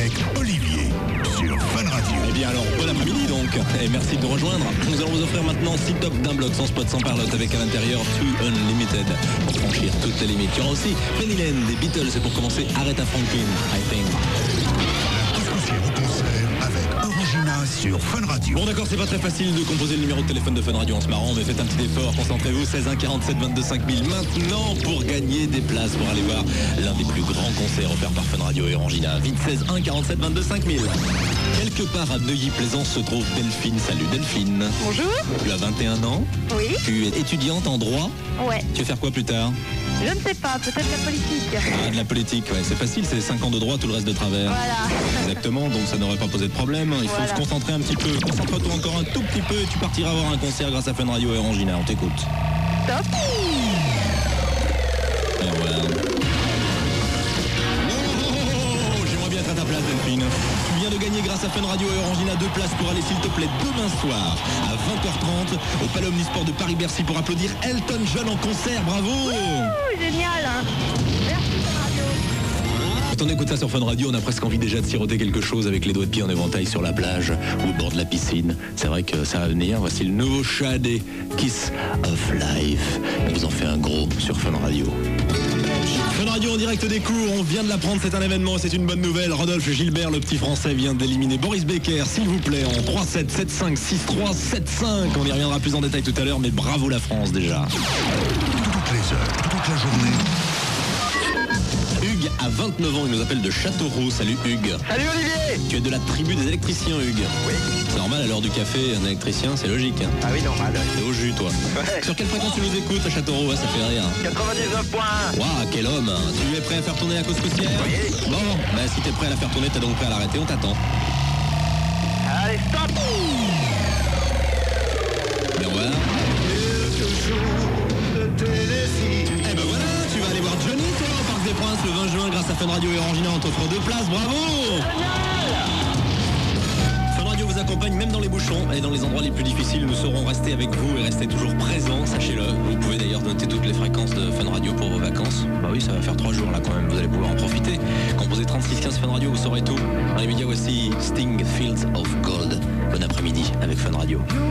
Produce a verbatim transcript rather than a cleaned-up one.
avec Olivier sur Fun Radio. Eh bien alors, bon après-midi donc, et merci de nous rejoindre. Nous allons vous offrir maintenant six tops d'un bloc sans spot, sans parlotte, avec à l'intérieur Too Unlimited, pour franchir toutes les limites. Il y aura aussi Penny Lane des Beatles, et pour commencer, Aretha Franklin, I Think. Associé au concert avec Orangina sur Fun Radio. Bon d'accord, c'est pas très facile de composer le numéro de téléphone de Fun Radio en se marrant, mais faites un petit effort, concentrez-vous, seize un quarante-sept vingt-deux cinq mille maintenant pour gagner des places pour aller voir l'un des plus grands concerts offerts par Fun Radio et Orangina. Vite, seize un quarante-sept vingt-deux cinq mille. Quelque part à Neuilly-Plaisance se trouve Delphine. Salut Delphine. Bonjour. Tu as vingt et un ans. Oui. Tu es étudiante en droit. Ouais. Tu veux faire quoi plus tard? Je ne sais pas, peut-être la politique. Ah, de la politique, ouais, c'est facile, c'est cinq ans de droit, tout le reste de travers. Voilà. Exactement, donc ça n'aurait pas posé de problème. Il faut Voilà. se concentrer un petit peu. Concentre-toi encore un tout petit peu et tu partiras voir un concert grâce à Fun Radio et Orangina. On t'écoute. Top. Et voilà. Oh, j'aimerais bien être à ta place, Delphine. Tu viens de gagner grâce à Fun Radio et Orangina deux places pour aller, s'il te plaît, demain soir à vingt heures trente au Palais Omnisport de Paris-Bercy pour applaudir Elton John en concert. Bravo! Ouh, génial. Hein. Merci Fun Radio. Quand on écoute ça sur Fun Radio, on a presque envie déjà de siroter quelque chose avec les doigts de pied en éventail sur la plage ou au bord de la piscine. C'est vrai que ça va venir. Voici le nouveau Shadé, Kiss of Life. On vous en fait un gros sur Fun Radio. Fun Radio en direct des cours, on vient de l'apprendre, c'est un événement, c'est une bonne nouvelle. Rodolphe Gilbert, le petit français, vient d'éliminer Boris Becker, s'il vous plaît, en trois sept, sept cinq, six trois, sept cinq. On y reviendra plus en détail tout à l'heure, mais bravo la France déjà. Toutes les heures, toute la journée. Hugues a vingt-neuf ans, il nous appelle de Châteauroux. Salut Hugues. Salut Olivier. Tu es de la tribu des électriciens, Hugues. Oui. C'est normal, à l'heure du café, un électricien, c'est logique. Hein. Ah oui, normal. T'es au jus, toi. Ouais. Sur quelle fréquence tu nous écoutes à Châteauroux? Ça fait rire. quatre-vingt-dix-neuf point un. Waouh, quel homme. Tu es prêt à faire tourner la cause-costière? Oui. Bon, bah si t'es prêt à la faire tourner, t'es donc prêt à l'arrêter, on t'attend. Allez, stop. Mais voilà. Eh ben voilà, tu vas aller voir Johnny, toi, au Parc des Princes, le vingt juin, grâce à Fun Radio et Orangina, on t'offre deux places, bravo! Fun Radio vous accompagne même dans les bouchons et dans les endroits les plus difficiles. Nous saurons rester avec vous et rester toujours présents, sachez-le. Vous pouvez d'ailleurs noter toutes les fréquences de Fun Radio pour vos vacances. Bah oui, ça va faire trois jours là quand même, vous allez pouvoir en profiter. Composez trente-six quinze Fun Radio, vous saurez tout. Dans les médias, voici Sting, Fields of Gold. Bon après-midi avec Fun Radio.